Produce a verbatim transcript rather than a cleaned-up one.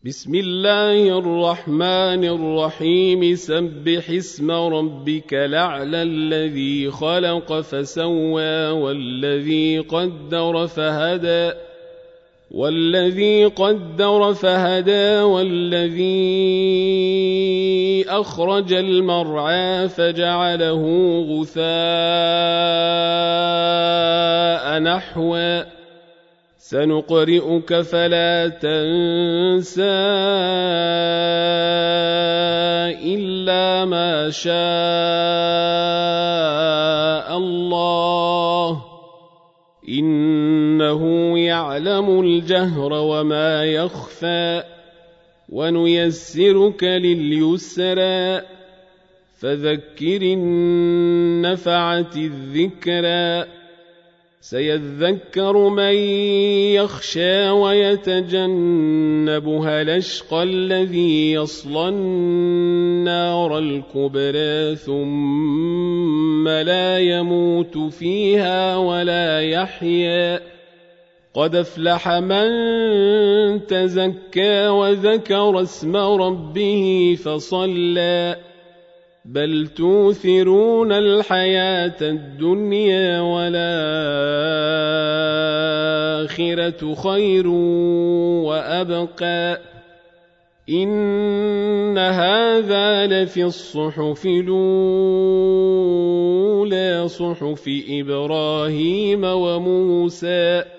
بسم الله الرحمن الرحيم سبح اسم ربك الأعلى الذي خلق فسوى والذي قدر فهدى والذي قدر فهدى والذي أخرج المرعى فجعله غثاء نحوا سنقرئك فلا تنسى إلا ما شاء الله إنه يعلم الجهر وما يخفى ونيسرك لليسرى فذكر إن نفعت الذكرى سيذكر من يخشى ويتجنبها الأشقى الذي يصلى النار الكبرى ثم لا يموت فيها ولا يحيا قد أفلح من تزكى وذكر اسم ربه فصلى بل توثرون الحياة الدنيا والآخرة خير وأبقى إن هذا لفي الصحف الأولى صحف إبراهيم وموسى